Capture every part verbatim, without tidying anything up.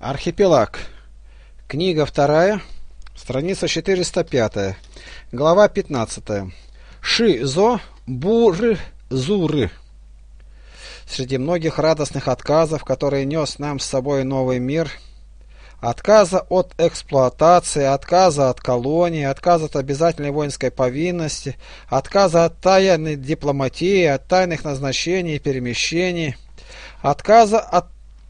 Архипелаг. Книга вторая, страница четыреста пятая, глава пятнадцатая. Ши-зо буры-зуры. Среди многих радостных отказов, которые нес нам с собой новый мир, отказа от эксплуатации, отказа от колонии, отказа от обязательной воинской повинности, отказа от тайной дипломатии, от тайных назначений и перемещений, отказа от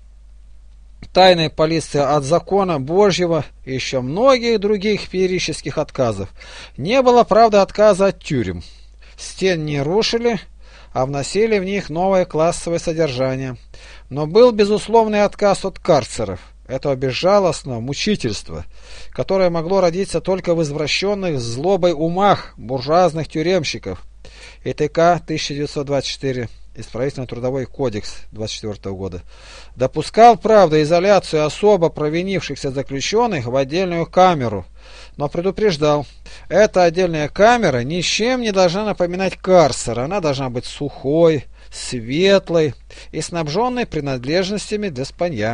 тайной полиции, от закона Божьего и еще многих других феерических отказов. Не было, правда, отказа от тюрем. Стен не рушили, а вносили в них новое классовое содержание. Но был безусловный отказ от карцеров, этого безжалостного мучительства, которое могло родиться только в извращенных злобой умах буржуазных тюремщиков. ИТК тысяча девятьсот двадцать четыре. Исправительно-трудовой кодекс двадцать четвёртого года допускал, правда, изоляцию особо провинившихся заключенных в отдельную камеру, но предупреждал: эта отдельная камера ни с чем не должна напоминать карцер, она должна быть сухой, светлой и снабженной принадлежностями для спанья.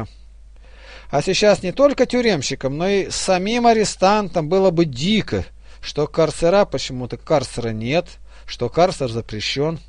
А сейчас не только тюремщикам, но и самим арестантам было бы дико, что карцера почему-то карцера нет, что карцер запрещен.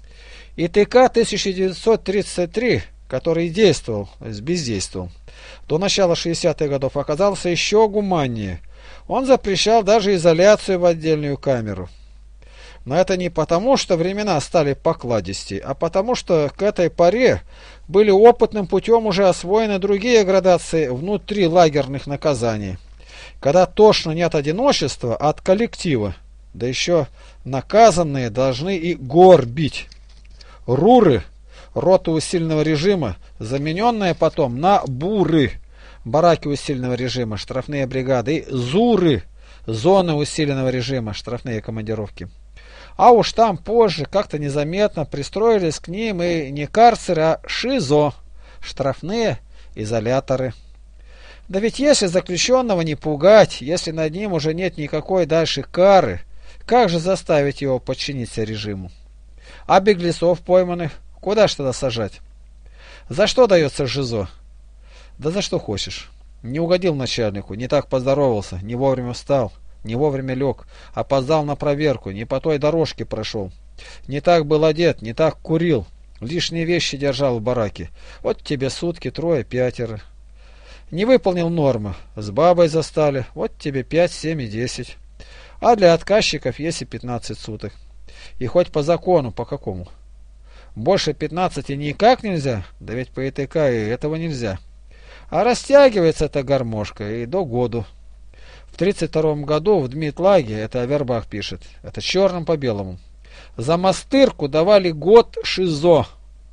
ИТК тысяча девятьсот тридцать три, который действовал, бездействовал, до начала шестидесятых годов, оказался еще гуманнее. Он запрещал даже изоляцию в отдельную камеру. Но это не потому, что времена стали покладистей, а потому, что к этой поре были опытным путем уже освоены другие градации внутри лагерных наказаний, когда тошно не от одиночества, а от коллектива, да еще наказанные должны и гор бить. Руры, роты усиленного режима, замененные потом на буры, бараки усиленного режима, штрафные бригады, и зуры, зоны усиленного режима, штрафные командировки. А уж там позже как-то незаметно пристроились к ним и не карцеры, а шизо, штрафные изоляторы. Да ведь если заключенного не пугать, если над ним уже нет никакой дальше кары, как же заставить его подчиниться режиму? А беглецов пойманных куда ж тогда сажать? За что дается ЖИЗО? Да за что хочешь. Не угодил начальнику, не так поздоровался, не вовремя встал, не вовремя лег, опоздал на проверку, не по той дорожке прошел, не так был одет, не так курил, лишние вещи держал в бараке. Вот тебе сутки, трое, пятеро. Не выполнил нормы, с бабой застали, вот тебе пять, семь и десять. А для отказчиков есть и пятнадцать суток. И хоть по закону, по какому? Больше пятнадцати никак нельзя? Да ведь по ИТК и этого нельзя. А растягивается эта гармошка и до году. В тридцать втором году в Дмитлаге, это Авербах пишет, это черным по белому, за мастырку давали год ШИЗО.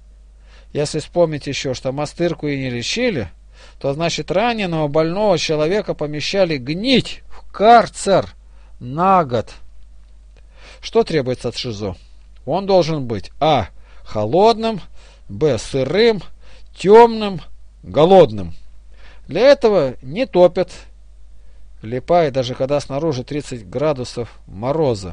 Если вспомнить еще, что мастырку и не лечили, то значит раненого больного человека помещали гнить в карцер на год. Что требуется от ШИЗО? Он должен быть а. холодным, б. сырым, темным, голодным. Для этого не топят, липай, даже когда снаружи тридцать градусов мороза.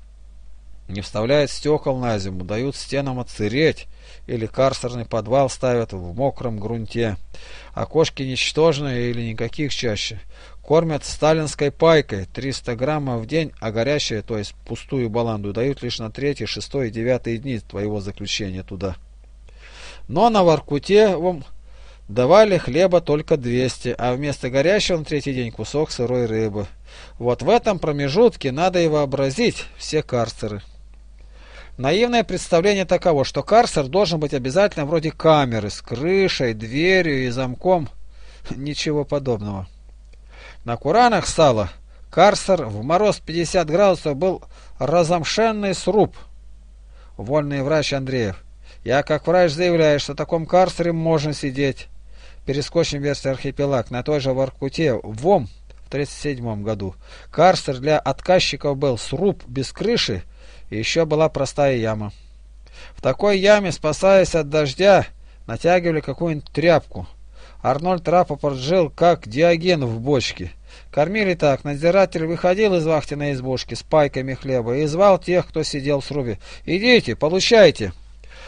Не вставляют стекол на зиму, дают стенам отсыреть, или карцерный подвал ставят в мокром грунте. Окошки ничтожные или никаких чаще. Кормят сталинской пайкой триста граммов в день, а горячее, то есть пустую баланду, дают лишь на третий, шестой и девятый дни твоего заключения туда. Но на Воркуте вам давали хлеба только двести, а вместо горячего на третий день кусок сырой рыбы. Вот в этом промежутке надо и вообразить все карцеры. Наивное представление таково, что карцер должен быть обязательно вроде камеры с крышей, дверью и замком. Ничего подобного. На Куранах Сала карцер в мороз пятьдесят градусов был разомшенный сруб. Вольный врач Андреев. Я как врач заявляю, что в таком карцере можно сидеть. Перескочим версию архипелаг. На той же Воркуте в ОМ в тридцать седьмом году карцер для отказчиков был сруб без крыши, и еще была простая яма. В такой яме, спасаясь от дождя, натягивали какую-нибудь тряпку. Арнольд Рапопорт жил как Диоген в бочке. Кормили так: надзиратель выходил из вахтенной избушки с пайками хлеба и звал тех, кто сидел в срубе: «Идите, получайте».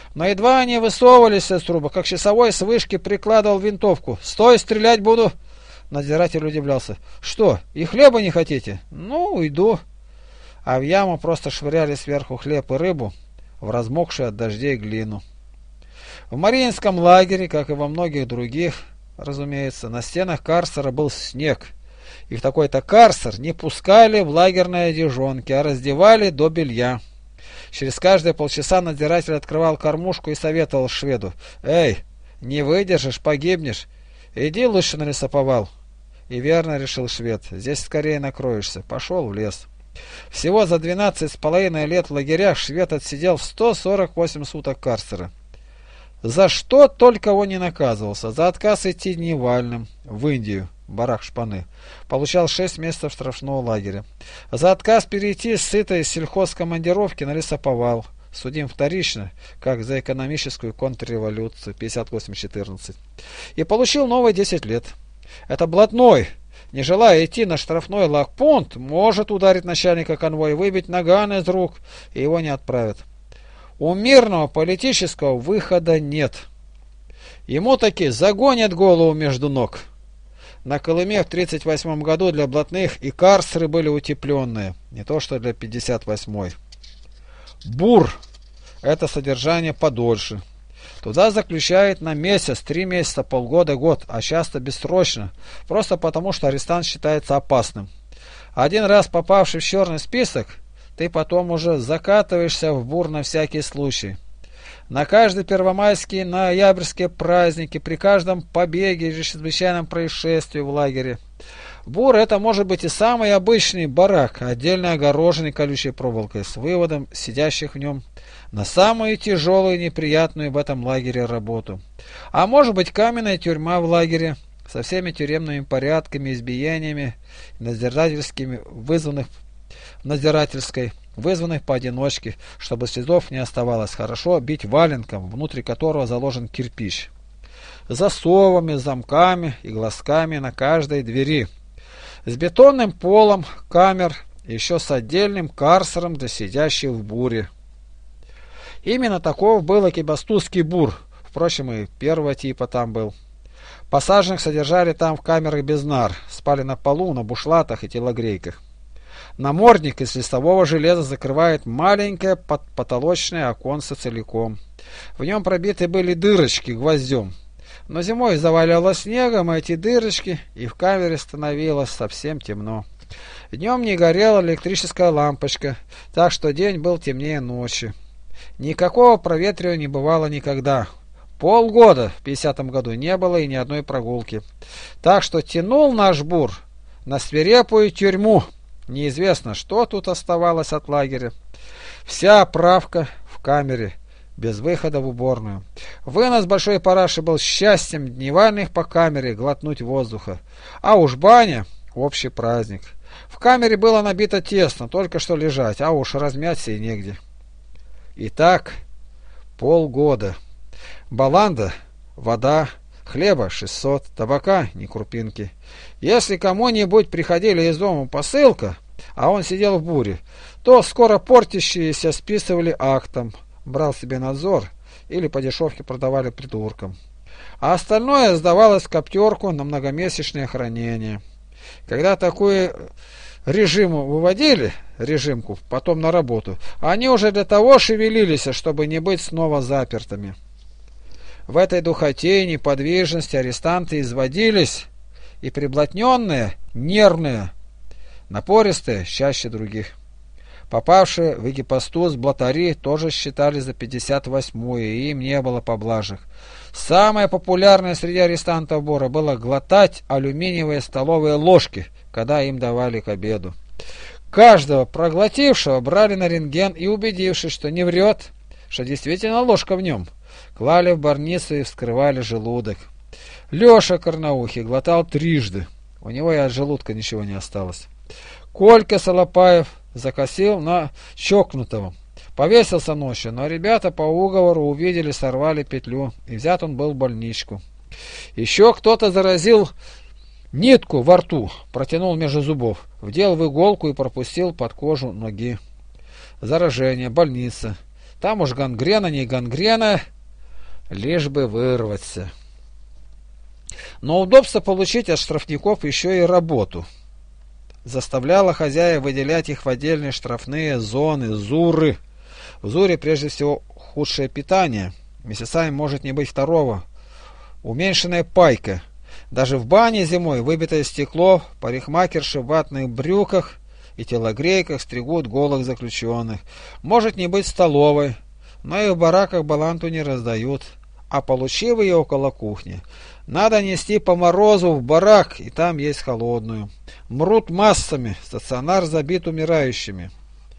Но едва они высовывались из труба, как часовой с вышки прикладывал винтовку. «Стой, стрелять буду!» Надзиратель удивлялся. «Что, и хлеба не хотите?» «Ну, уйду». А в яму просто швыряли сверху хлеб и рыбу, в размокшую от дождей глину. В Мариинском лагере, как и во многих других, разумеется, на стенах карцера был снег. И в такой-то карцер не пускали в лагерные одежонки, а раздевали до белья. Через каждые полчаса надзиратель открывал кормушку и советовал шведу: «Эй, не выдержишь, погибнешь. Иди лучше на лесоповал». И верно решил швед: здесь скорее накроешься. Пошел в лес. Всего за двенадцать с половиной лет в лагерях швед отсидел сто сорок восемь суток карцера. За что только он не наказывался. За отказ идти дневальным в Индию, барак шпаны, получал шесть месяцев штрафного лагеря. За отказ перейти с сытой сельхозкомандировки на лесоповал, судим вторично, как за экономическую контрреволюцию пятьдесят восемь четырнадцать. И получил новые десять лет. Это блатной, не желая идти на штрафной лагпункт, может ударить начальника конвоя, выбить наган из рук, и его не отправят. У мирного политического выхода нет. Ему таки загонят голову между ног. На Колыме в тридцать восьмом году для блатных и карцеры были утепленные, не то что для пятьдесят восьмой. Бур – это содержание подольше. Туда заключают на месяц, три месяца, полгода, год, а часто бессрочно, просто потому что арестант считается опасным. Один раз попавший в черный список, ты потом уже закатываешься в бур на всякий случай. На каждый первомайские, ноябрьские праздники, при каждом побеге или чрезвычайном происшествии в лагере. Бур – это может быть и самый обычный барак, отдельно огороженный колючей проволокой, с выводом сидящих в нем на самую тяжелую и неприятную в этом лагере работу. А может быть каменная тюрьма в лагере, со всеми тюремными порядками, избиениями, надзирательскими, вызванных надзирательской, вызванных поодиночке, чтобы следов не оставалось, хорошо бить валенком, внутри которого заложен кирпич. Засовами, замками и глазками на каждой двери. С бетонным полом камер, еще с отдельным карцером для сидящих в буре. Именно таков был экибастузский бур, впрочем, и первого типа там был. Посаженных содержали там в камерах без нар, спали на полу, на бушлатах и телогрейках. Намордник из листового железа закрывает маленькое потолочное оконце целиком. В нем пробиты были дырочки гвоздем. Но зимой заваляло снегом эти дырочки, и в камере становилось совсем темно. Днем не горела электрическая лампочка, так что день был темнее ночи. Никакого проветривания не бывало никогда. Полгода в пятидесятом году не было и ни одной прогулки. Так что тянул наш бур на свирепую тюрьму. Неизвестно, что тут оставалось от лагеря. Вся правка в камере, без выхода в уборную. Вынос большой параши был счастьем дневальных по камере глотнуть воздуха. А уж баня — общий праздник. В камере было набито тесно, только что лежать, а уж размяться и негде. Итак, полгода. Баланда, вода, хлеба шестьсот, табака ни крупинки. Если кому-нибудь приходили из дома посылка, а он сидел в буре, то скоро портящиеся списывали актом, брал себе надзор или по дешевке продавали придуркам. А остальное сдавалось в коптерку на многомесячное хранение. Когда такое режиму выводили, режимку, потом на работу, они уже для того шевелились, чтобы не быть снова запертыми. В этой духоте и неподвижности арестанты изводились, и приблотненные, нервные, напористые, чаще других. Попавшие в экипастуз блатари тоже считали за пятьдесят восьмую, и им не было поблажек. Самое популярное среди арестантов бура было глотать алюминиевые столовые ложки, когда им давали к обеду. Каждого проглотившего брали на рентген и, убедившись, что не врет, что действительно ложка в нем, клали в больницу и вскрывали желудок. Леша Корнаухий глотал трижды, у него и от желудка ничего не осталось. Колька Солопаев закосил на чокнутого, повесился ночью, но ребята по уговору увидели, сорвали петлю, и взят он был в больничку. Еще кто-то заразил нитку во рту, протянул между зубов, вдел в иголку и пропустил под кожу ноги. Заражение, больница. Там уж гангрена, не гангрена, лишь бы вырваться. Но удобство получить от штрафников еще и работу. Заставляло хозяев выделять их в отдельные штрафные зоны, зуры. В зуре прежде всего худшее питание. Месяцами может не быть второго. Уменьшенная пайка. Даже в бане зимой выбитое стекло, парикмахерши в ватных брюках и телогрейках стригут голых заключенных. Может не быть столовой, но и в бараках баланту не раздают. А получив ее около кухни, надо нести по морозу в барак, и там есть холодную. Мрут массами, стационар забит умирающими.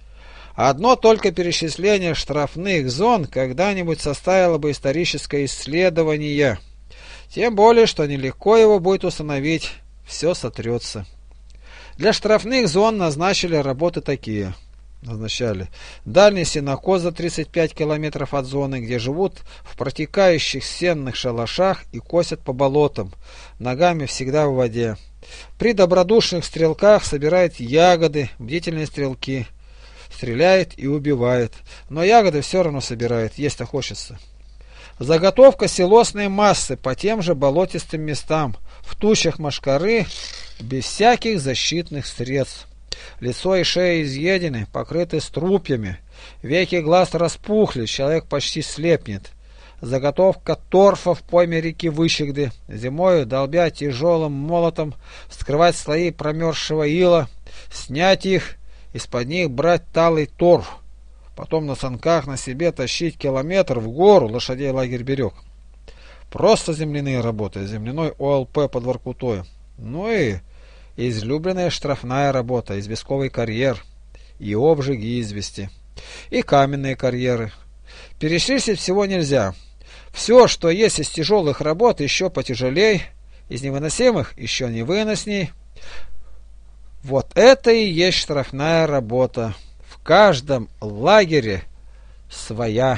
Одно только перечисление штрафных зон когда-нибудь составило бы историческое исследование. Тем более, что нелегко его будет установить, все сотрется. Для штрафных зон назначили работы такие. Назначали. Дальний сенокос за тридцать пять километров от зоны, где живут в протекающих сенных шалашах и косят по болотам, ногами всегда в воде. При добродушных стрелках собирают ягоды, бдительные стрелки. Стреляет и убивает, но ягоды все равно собирает, есть-то хочется. Заготовка силосной массы по тем же болотистым местам, в тучах мошкары, без всяких защитных средств. Лицо и шея изъедены, покрыты струпьями, веки глаз распухли, человек почти слепнет. Заготовка торфа в пойме реки Выщегды, зимою, долбя тяжелым молотом, вскрывать слои промерзшего ила, снять их, из-под них брать талый торф, потом на санках на себе тащить километр в гору, лошадей лагерь берег. Просто земляные работы, земляной ОЛП под Воркутой. Ну и излюбленная штрафная работа, известковый карьер, и обжиги извести, и каменные карьеры. Перечислить всего нельзя. Все, что есть из тяжелых работ, еще потяжелей, из невыносимых еще невыносней. Вот это и есть штрафная работа. В каждом лагере своя.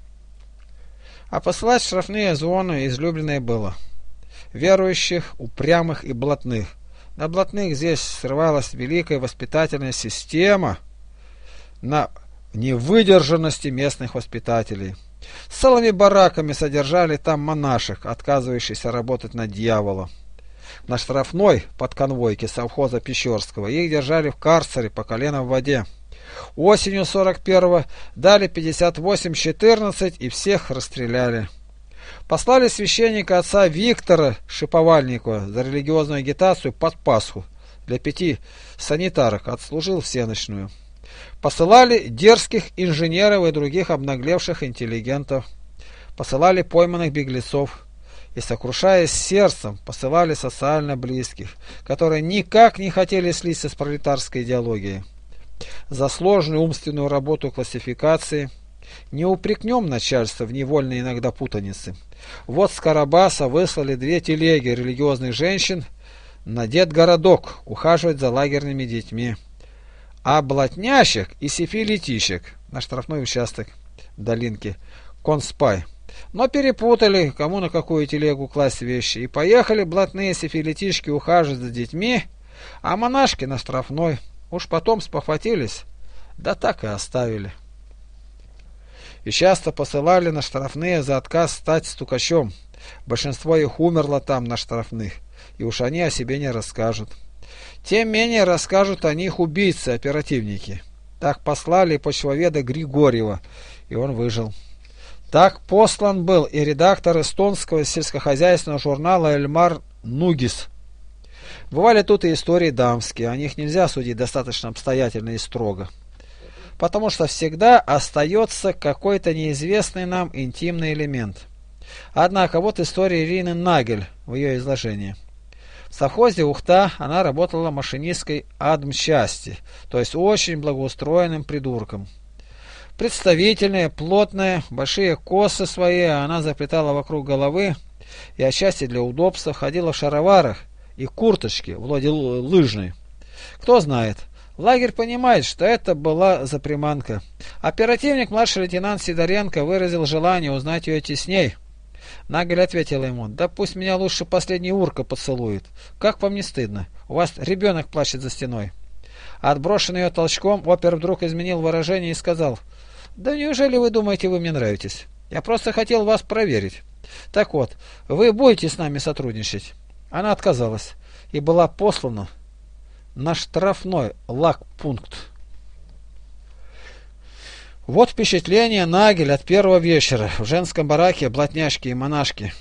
А посылать штрафные зоны излюбленное было. Верующих, упрямых и блатных. На блатных здесь срывалась великая воспитательная система на невыдержанности местных воспитателей. С целыми бараками содержали там монашек, отказывающихся работать на дьявола. На штрафной подконвойке совхоза Пещерского их держали в карцере по колено в воде. Осенью сорок первого дали пятьдесят восемь четырнадцать и всех расстреляли. Послали священника отца Виктора Шиповальникова за религиозную агитацию под Пасху. Для пяти санитарок отслужил всеночную. Посылали дерзких инженеров и других обнаглевших интеллигентов. Посылали пойманных беглецов. И, сокрушаясь сердцем, посылали социально близких, которые никак не хотели слиться с пролетарской идеологией. За сложную умственную работу классификации не упрекнем начальство в невольной иногда путанице. Вот с Карабаса выслали две телеги религиозных женщин на детгородок ухаживать за лагерными детьми, а блатнящих и сифилитищек на штрафной участок долинки конспай. Но перепутали, кому на какую телегу класть вещи, и поехали блатные сифилитишки ухаживать за детьми, а монашки на штрафной. Уж потом спохватились, да так и оставили. И часто посылали на штрафные за отказ стать стукачом. Большинство их умерло там на штрафных, и уж они о себе не расскажут. Тем менее расскажут о них убийцы, оперативники. Так послали почвоведа Григорьева, и он выжил. Так послан был и редактор эстонского сельскохозяйственного журнала Эльмар Нугис. Бывали тут и истории дамские, о них нельзя судить достаточно обстоятельно и строго, потому что всегда остается какой-то неизвестный нам интимный элемент. Однако вот история Ирины Нагель в ее изложении. В совхозе Ухта она работала машинисткой адмчасти, то есть очень благоустроенным придурком. Представительная, плотная, большие косы свои она заплетала вокруг головы и отчасти для удобства ходила в шароварах и курточке, вроде лыжной. Кто знает, лагерь понимает, что это была за приманка. Оперативник младший лейтенант Сидоренко выразил желание узнать ее тесней. Нагель ответила ему: да пусть меня лучше последний урка поцелует. Как вам не стыдно? У вас ребенок плачет за стеной. Отброшенный ее толчком, опер вдруг изменил выражение и сказал: Да неужели вы думаете, вы мне нравитесь? Я просто хотел вас проверить. Так вот, вы будете с нами сотрудничать? Она отказалась и была послана на штрафной лагпункт. Вот впечатление Нагель от первого вечера. В женском бараке блатняшки и монашки.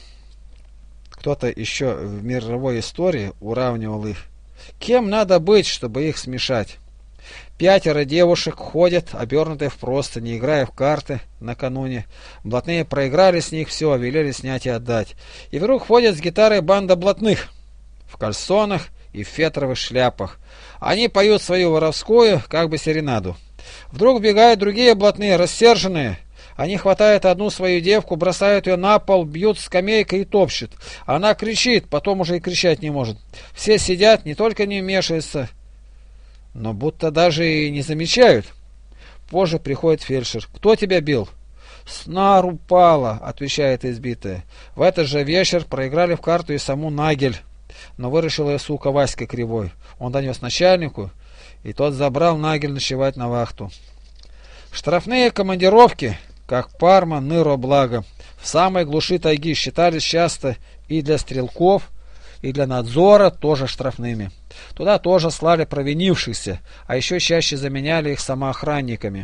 Кто-то еще в мировой истории уравнивал их. Кем надо быть, чтобы их смешать? Пятеро девушек ходят, обернутые в простыни, играя в карты накануне. Блатные проиграли с них все, велели снять и отдать. И вдруг ходят с гитарой банда блатных в кальсонах и в фетровых шляпах. Они поют свою воровскую, как бы серенаду. Вдруг бегают другие блатные, рассерженные. Они хватают одну свою девку, бросают ее на пол, бьют скамейкой и топчут. Она кричит, потом уже и кричать не может. Все сидят, не только не вмешиваются, но будто даже и не замечают. Позже приходит фельдшер. «Кто тебя бил?» «Снар упала», — отвечает избитая. В этот же вечер проиграли в карту и саму Нагель. Но выручил ее, сука, Васька Кривой. Он донес начальнику, и тот забрал Нагель ночевать на вахту. Штрафные командировки, как Парма, Ныро, Благо, в самой глуши тайги считались часто и для стрелков, и для надзора тоже штрафными. Туда тоже слали провинившихся, а еще чаще заменяли их самоохранниками.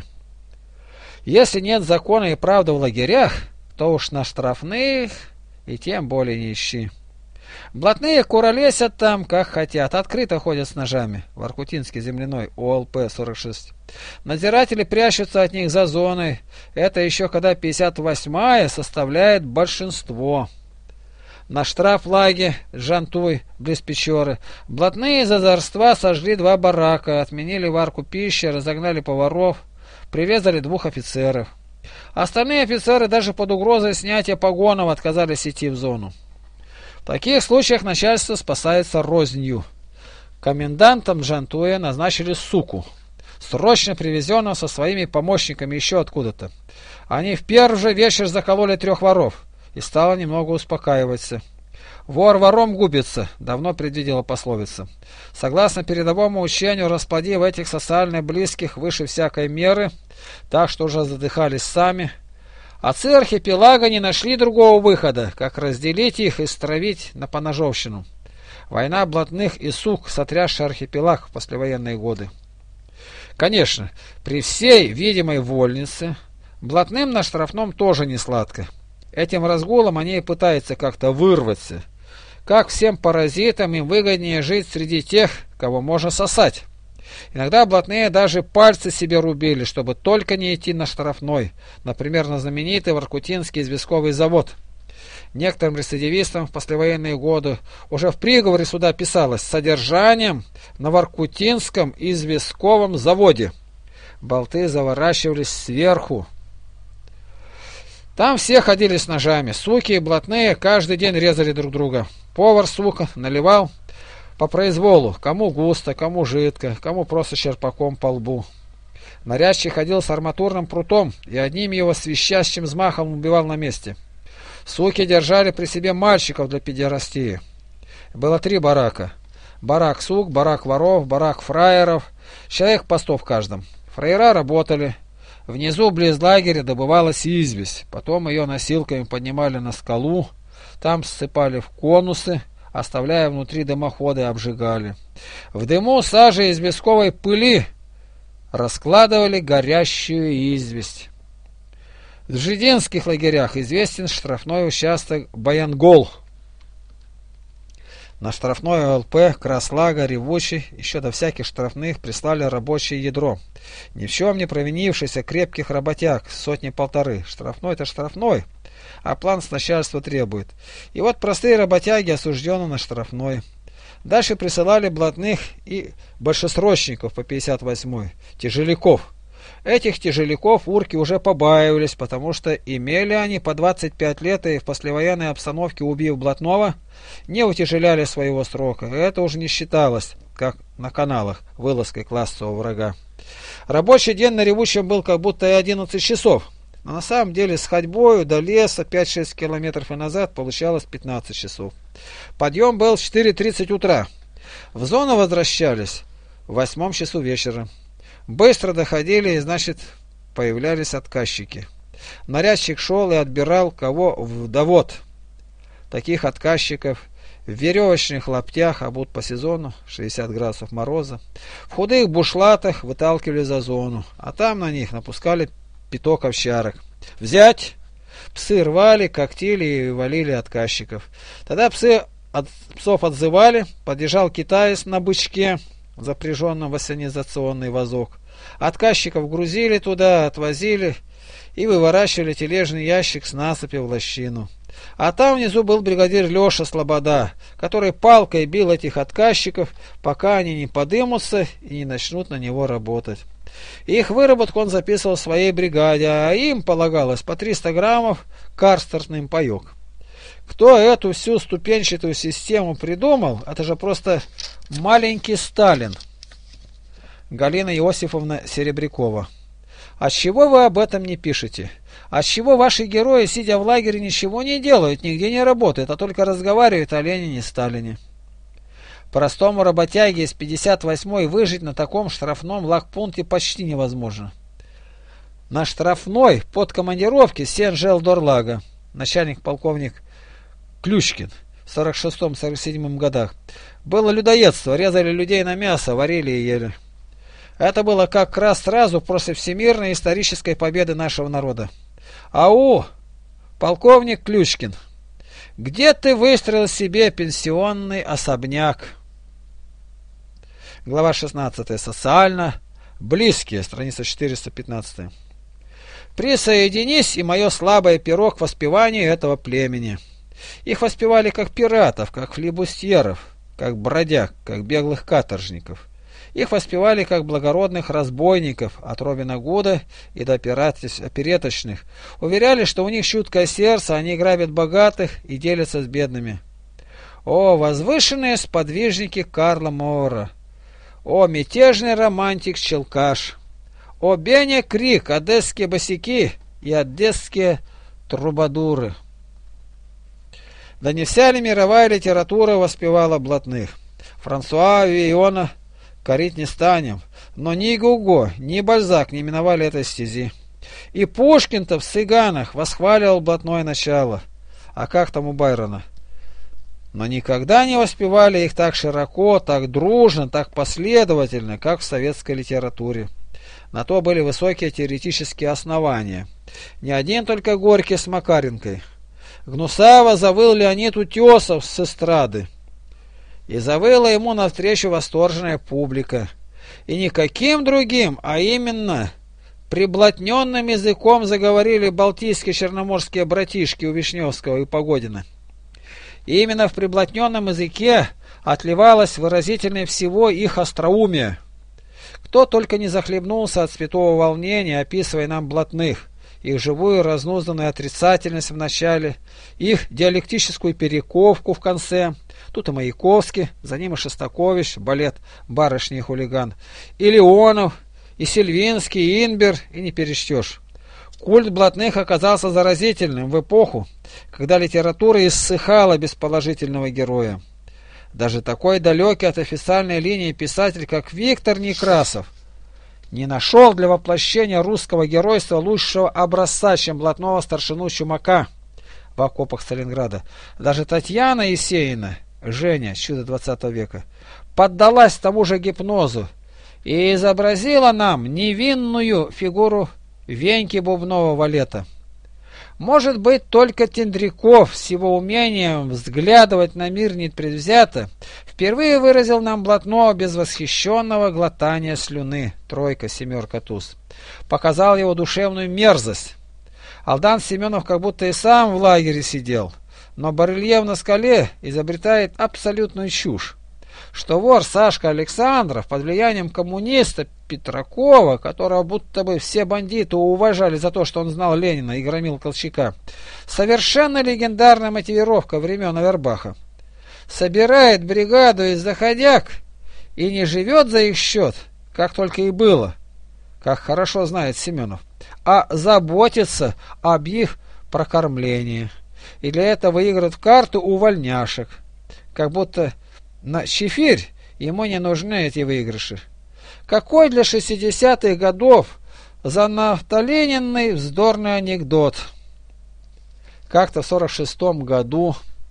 Если нет закона и правды в лагерях, то уж на штрафных и тем более не ищи. Блатные куролесят там, как хотят, открыто ходят с ножами. Воркутинский земляной ОЛП сорок шесть. Надзиратели прячутся от них за зоной. Это еще когда пятьдесят восьмая составляет большинство. На штрафлаге Жантуй, близ Печоры, блатные из озорства сожгли два барака, отменили варку пищи, разогнали поваров, прирезали двух офицеров. Остальные офицеры даже под угрозой снятия погонов отказались идти в зону. В таких случаях начальство спасается рознью. Комендантом Жантуя назначили суку, срочно привезенного со своими помощниками еще откуда-то. Они в первый же вечер закололи трех воров, и стало немного успокаиваться. Вор вором губится, давно предвидела пословица. Согласно передовому учению, распади в этих социально близких выше всякой меры, так что уже задыхались сами. Отцы архипелага не нашли другого выхода, как разделить их и стравить на поножовщину. Война блатных и сук, сотрясшая архипелаг в послевоенные годы. Конечно, при всей видимой вольнице блатным на штрафном тоже не сладко. Этим разгулом они и пытаются как-то вырваться. Как всем паразитам им выгоднее жить среди тех, кого можно сосать. Иногда блатные даже пальцы себе рубили, чтобы только не идти на штрафной, например, на знаменитый Воркутинский известковый завод. Некоторым рецидивистам в послевоенные годы уже в приговоре суда писалось с содержанием на Воркутинском известковом заводе. Болты заворачивались сверху. Там все ходили с ножами. Суки и блатные каждый день резали друг друга. Повар, сука, наливал по произволу, кому густо, кому жидко, кому просто черпаком по лбу. Нарядчик ходил с арматурным прутом и одним его свищащим взмахом убивал на месте. Суки держали при себе мальчиков для педерастии. Было три барака. Барак сук, барак воров, барак фраеров. Человек по сто в каждом. Фраера работали. Внизу, близ лагеря, добывалась известь. Потом ее носилками поднимали на скалу. Там ссыпали в конусы, оставляя внутри дымоходы, обжигали. В дыму, саже и известковой пыли раскладывали горящую известь. В жидинских лагерях известен штрафной участок Баянгол. На штрафной ОЛП Краслага, Ревучий, еще до всяких штрафных прислали рабочее ядро. Ни в чем не провинившийся крепких работяг, сотни-полторы. Штрафной-то штрафной, а план с начальства требует. И вот простые работяги осуждены на штрафной. Дальше присылали блатных и большесрочников по пятьдесят восьмой, тяжеляков. Этих тяжеляков урки уже побаивались, потому что имели они по двадцать пять лет и в послевоенной обстановке, убив блатного, не утяжеляли своего срока. Это уже не считалось, как на каналах, вылазкой классового врага. Рабочий день на Ревучем был как будто и одиннадцать часов, но на самом деле с ходьбою до леса пять-шесть километров и назад получалось пятнадцать часов. Подъем был в четыре тридцать утра. В зону возвращались в восьмом часу вечера. Быстро доходили и, значит, появлялись отказчики. Нарядчик шел и отбирал кого в довод. Таких отказчиков в веревочных лаптях, обут по сезону, шестьдесят градусов мороза, в худых бушлатах выталкивали за зону, а там на них напускали пяток овчарок. «Взять!» Псы рвали, когтили и валили отказчиков. Тогда псы от псов отзывали, подъезжал китаец на бычке, запряженном в ассенизационный вазок. Отказчиков грузили туда, отвозили и выворачивали тележный ящик с насыпи в лощину. А там внизу был бригадир Леша Слобода, который палкой бил этих отказчиков, пока они не подымутся и не начнут на него работать. Их выработку он записывал в своей бригаде, а им полагалось по триста граммов карстерный паек. Кто эту всю ступенчатую систему придумал, это же просто маленький Сталин. Галина Иосифовна Серебрякова. Отчего вы об этом не пишете? Отчего ваши герои, сидя в лагере, ничего не делают, нигде не работают, а только разговаривают о Ленине и Сталине? Простому работяге из пятьдесят восьмой выжить на таком штрафном лагпункте почти невозможно. На штрафной под командировки Сен-Жел-Дорлага, начальник полковник Ключкин, в сорок шестом — сорок седьмом годах, было людоедство, резали людей на мясо, варили и ели. Это было как раз сразу после всемирной исторической победы нашего народа. Ау, полковник Ключкин, где ты выстроил себе пенсионный особняк? Глава шестнадцатая. Социально близкие. Страница четыреста пятнадцать. Присоединись и мое слабое перо к воспеванию этого племени. Их воспевали как пиратов, как флибустьеров, как бродяг, как беглых каторжников. Их воспевали как благородных разбойников от Робина Гуда и до опереточных. Уверяли, что у них чуткое сердце, они грабят богатых и делятся с бедными. О, возвышенные сподвижники Карла Моора! О, мятежный романтик Челкаш! О, Беня Крик, одесские босяки и одесские трубадуры! Да не вся ли мировая литература воспевала блатных? Франсуа Вийона корить не станем, но ни Гуго, ни Бальзак не миновали этой стези. И Пушкин-то в «Цыганах» восхваливал блатное начало. А как там у Байрона? Но никогда не воспевали их так широко, так дружно, так последовательно, как в советской литературе. На то были высокие теоретические основания. Не один только Горький с Макаренкой. Гнусаво завыл Леонид Утесов с эстрады. И завыла ему навстречу восторженная публика. И никаким другим, а именно приблотненным языком заговорили балтийские черноморские братишки у Вишневского и Погодина. И именно в приблотненном языке отливалось выразительнее всего их остроумие. Кто только не захлебнулся от святого волнения, описывая нам блатных, их живую разнузданную отрицательность в начале, их диалектическую перековку в конце. Тут и Маяковский, за ним и Шостакович, балет «Барышня и хулиган», и Леонов, и Сильвинский, и Инбер, и не перечтешь. Культ блатных оказался заразительным в эпоху, когда литература иссыхала без положительного героя. Даже такой далекий от официальной линии писатель, как Виктор Некрасов, не нашел для воплощения русского геройства лучшего образца, чем блатного старшину Чумака в окопах Сталинграда. Даже Татьяна Есеина, Женя, чудо двадцатого века, поддалась тому же гипнозу и изобразила нам невинную фигуру Веньки Бубнова Валета. Может быть, только Тендряков с его умением взглядывать на мир непредвзято впервые выразил нам блатного без восхищенного глотания слюны, тройка, семерка, туз. Показал его душевную мерзость. Алдан Семенов как будто и сам в лагере сидел, но барельеф на скале изобретает абсолютную чушь. Что вор Сашка Александров под влиянием коммуниста Петракова, которого будто бы все бандиты уважали за то, что он знал Ленина и громил Колчака, совершенно легендарная мотивировка времен Авербаха, собирает бригаду из заходяг и не живет за их счет, как только и было, как хорошо знает Семенов, а заботится об их прокормлении. И для этого выигрывает в карту у вольняшек, как будто на чефирь ему не нужны эти выигрыши. Какой для шестидесятых годов за нафталиненный вздорный анекдот. Как-то в сорок шестом году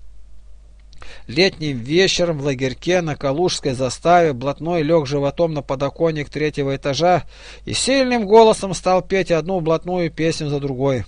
летним вечером в лагерьке на Калужской заставе блатной лег животом на подоконник третьего этажа и сильным голосом стал петь одну блатную песню за другой.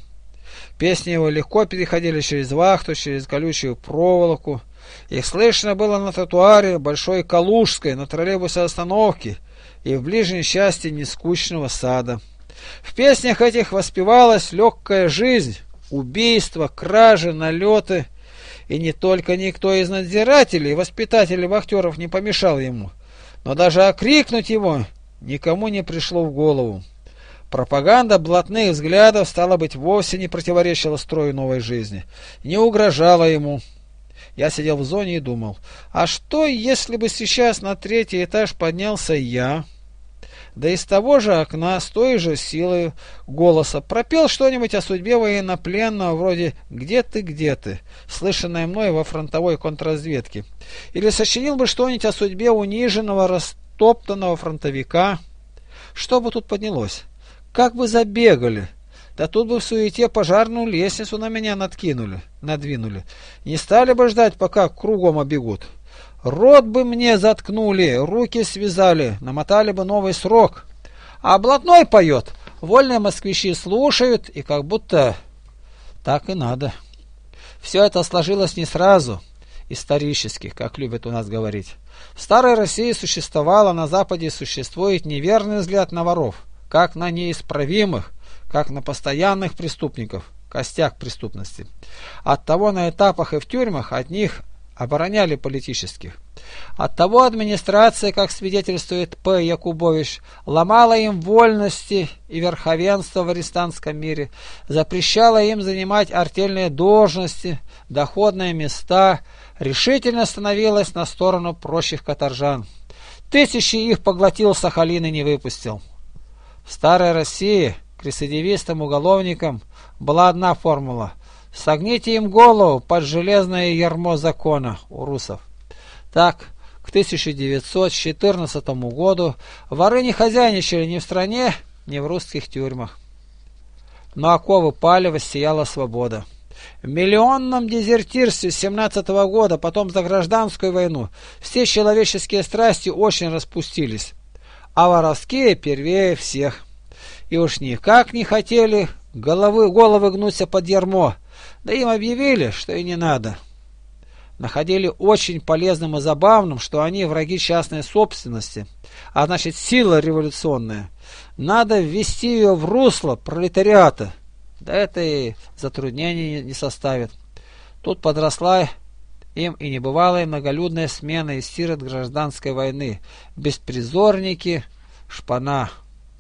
Песни его легко переходили через вахту, через колючую проволоку. Их слышно было на тротуаре Большой Калужской, на троллейбусной остановке и в ближней части нескучного сада. В песнях этих воспевалась легкая жизнь, убийства, кражи, налеты. И не только никто из надзирателей и воспитателей вахтеров не помешал ему, но даже окрикнуть его никому не пришло в голову. Пропаганда блатных взглядов, стало быть, вовсе не противоречила строю новой жизни, не угрожала ему. Я сидел в зоне и думал, а что, если бы сейчас на третий этаж поднялся я, да из того же окна с той же силой голоса пропел что-нибудь о судьбе военнопленного, вроде «Где ты, где ты?», слышанное мной во фронтовой контрразведке, или сочинил бы что-нибудь о судьбе униженного, растоптанного фронтовика. Что бы тут поднялось? Как бы забегали? Да тут бы в суете пожарную лестницу на меня надкинули, надвинули. Не стали бы ждать, пока кругом обегут. Рот бы мне заткнули, руки связали, намотали бы новый срок. А блатной поет, вольные москвичи слушают, и как будто так и надо. Все это сложилось не сразу, исторически, как любят у нас говорить. В старой России существовало, на Западе существует неверный взгляд на воров, как на неисправимых, как на постоянных преступников, костяк преступности. Оттого на этапах и в тюрьмах от них обороняли политических. Оттого администрация, как свидетельствует П. Якубович, ломала им вольности и верховенство в арестантском мире, запрещала им занимать артельные должности, доходные места, решительно становилась на сторону прочих каторжан. Тысячи их поглотил Сахалин и не выпустил. В старой России к рецидивистам-уголовникам была одна формула: согните им голову под железное ярмо закона у русов. Так, к тысяча девятьсот четырнадцатому году воры не хозяйничали ни в стране, ни в русских тюрьмах. Но оковы пали, воссияла свобода. В миллионном дезертирстве семнадцатого года, потом за гражданскую войну, все человеческие страсти очень распустились, а воровские первее всех. И уж никак не хотели головы, головы гнуться под ярмо, да им объявили, что и не надо. Находили очень полезным и забавным, что они враги частной собственности, а значит сила революционная. Надо ввести ее в русло пролетариата, да это и затруднений не составит. Тут подросла им и небывалая многолюдная смена из сирот гражданской войны, беспризорники, шпана.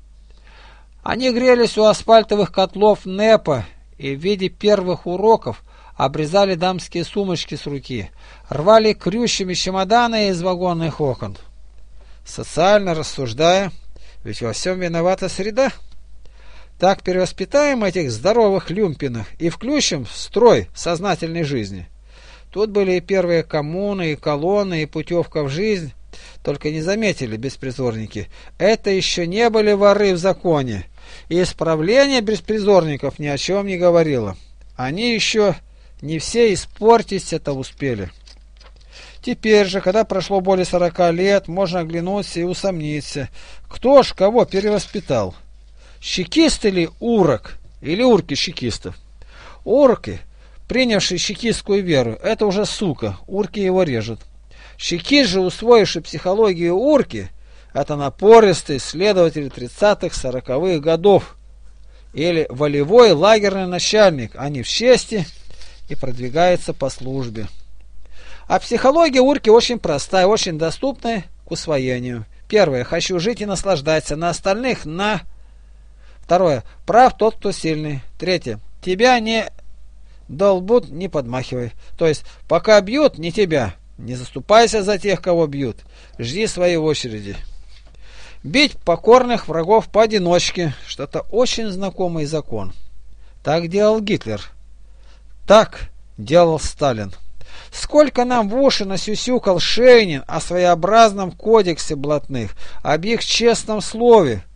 Они грелись у асфальтовых котлов НЭПа и в виде первых уроков обрезали дамские сумочки с руки, рвали крючьями чемоданы из вагонных окон. Социально рассуждая, ведь во всем виновата среда. Так перевоспитаем этих здоровых люмпинов и включим в строй сознательной жизни. Тут были и первые коммуны, и колонны, и путевка в жизнь. Только не заметили беспризорники, это еще не были воры в законе, и исправление беспризорников ни о чем не говорило. Они еще не все испортить это успели. Теперь же, когда прошло более сорока лет, можно оглянуться и усомниться, кто ж кого перевоспитал. Чекист или урок, или урки чекистов? Урки, принявшие чекистскую веру, это уже сука, урки его режут. Чекист же, усвоивший психологию урки, это напористый следователь тридцатых-сороковых годов или волевой лагерный начальник, а не в чести, и продвигается по службе. А психология урки очень простая, очень доступная к усвоению. Первое. Хочу жить и наслаждаться. На остальных на... Второе. Прав тот, кто сильный. Третье. Тебя не долбут, не подмахивай. То есть, пока бьют, не тебя. Не заступайся за тех, кого бьют. Жди своей очереди. Бить покорных врагов поодиночке. Что-то очень знакомый закон. Так делал Гитлер. Так делал Сталин. Сколько нам в уши насюсюкал Шейнин о своеобразном кодексе блатных, об их честном слове.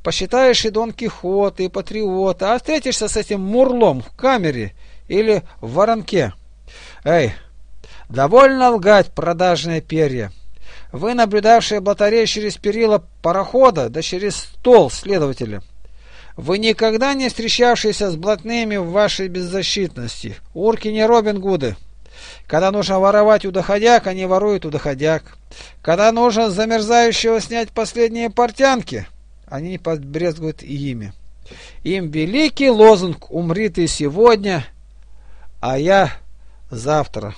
Посчитаешь и Дон Кихот, и патриот, а встретишься с этим мурлом в камере или в воронке. Эй, довольно лгать, продажные перья. Вы, наблюдавшие батарею через перила парохода, да через стол следователя. Вы никогда не встречавшиеся с блатными в вашей беззащитности. Урки не Робин Гуды. Когда нужно воровать у доходяг, они воруют у доходяг. Когда нужно с замерзающего снять последние портянки, они не побрезгуют и ими. Им великий лозунг «Умри ты сегодня, а я завтра».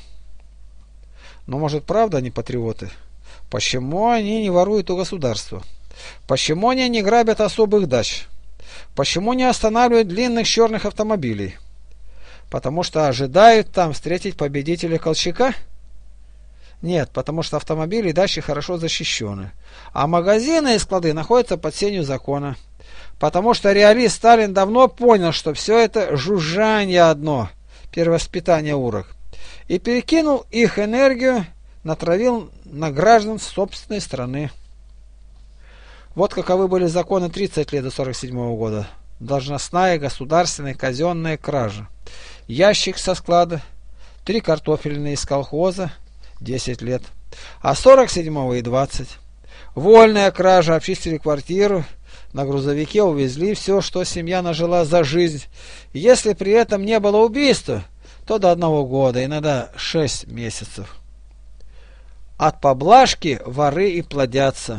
Но может правда они патриоты? Почему они не воруют у государства? Почему они не грабят особых дач? Почему не останавливают длинных черных автомобилей? Потому что ожидают там встретить победителя Колчака? Нет, потому что автомобили и дачи хорошо защищены. А магазины и склады находятся под сенью закона. Потому что реалист Сталин давно понял, что все это жужжание одно, перевоспитание урок. И перекинул их энергию, натравил на граждан собственной страны. Вот каковы были законы тридцать лет до сорок седьмого года. Должностная, государственная, казенная кража. Ящик со склада, три картофельные из колхоза, десять лет. А сорок седьмого и двадцать. Вольная кража, обчистили квартиру, на грузовике увезли все, что семья нажила за жизнь. Если при этом не было убийства, то до одного года, иногда шесть месяцев. От поблажки воры и плодятся.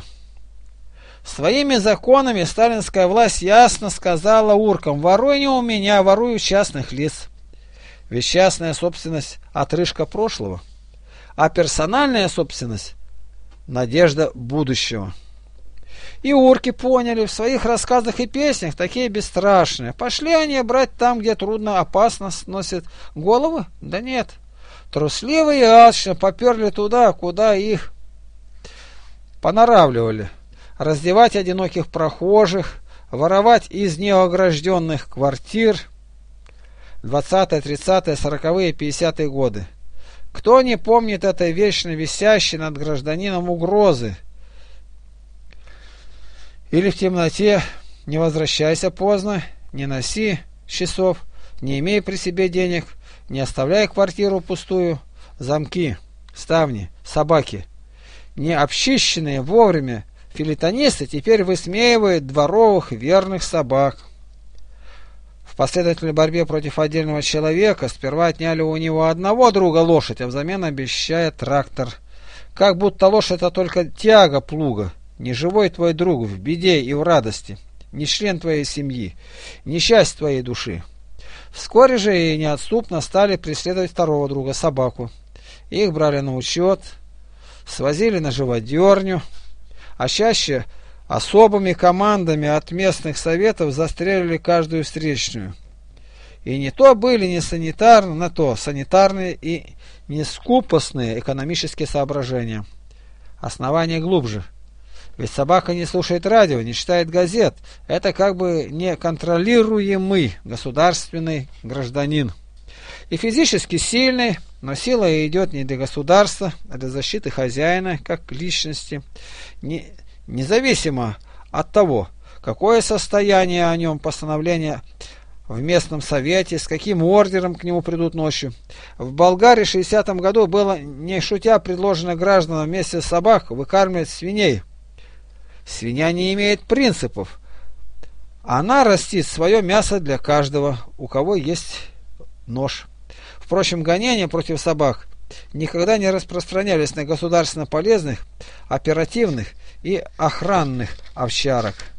Своими законами сталинская власть ясно сказала уркам: воруй не у меня, воруй у частных лиц. Ведь частная собственность – отрыжка прошлого, а персональная собственность – надежда будущего. И урки поняли в своих рассказах и песнях, такие бесстрашные. Пошли они брать там, где трудно, опасно сносит головы? Да нет. Трусливые и алчно поперли туда, куда их понаравливали. Раздевать одиноких прохожих, воровать из неогражденных квартир. двадцатые, тридцатые, сороковые, пятидесятые годы. Кто не помнит этой вечно висящей над гражданином угрозы? Или в темноте: не возвращайся поздно, не носи часов, не имей при себе денег, не оставляй квартиру пустую, замки, ставни, собаки. Не обчищенные вовремя филитонисты теперь высмеивают дворовых верных собак. В последовательной борьбе против отдельного человека сперва отняли у него одного друга лошадь, а взамен обещая трактор. Как будто лошадь — это только тяга плуга, не живой твой друг в беде и в радости, не член твоей семьи, не часть твоей души. Вскоре же и неотступно стали преследовать второго друга, собаку. Их брали на учет, свозили на живодерню, а чаще особыми командами от местных советов застрелили каждую встречную. И не то были не санитарные, на то санитарные и не скупостные экономические соображения. Основание глубже. Ведь собака не слушает радио, не читает газет. Это как бы неконтролируемый государственный гражданин. И физически сильный, но сила идет не для государства, а для защиты хозяина как личности, не, независимо от того, какое состояние о нем постановление в местном совете, с каким ордером к нему придут ночью. В Болгарии в шестидесятом году было, не шутя, предложено гражданам вместе с собак выкармливать свиней. Свинья не имеет принципов. Она растит свое мясо для каждого, у кого есть нож. Впрочем, гонения против собак никогда не распространялись на государственно полезных, оперативных и охранных овчарок.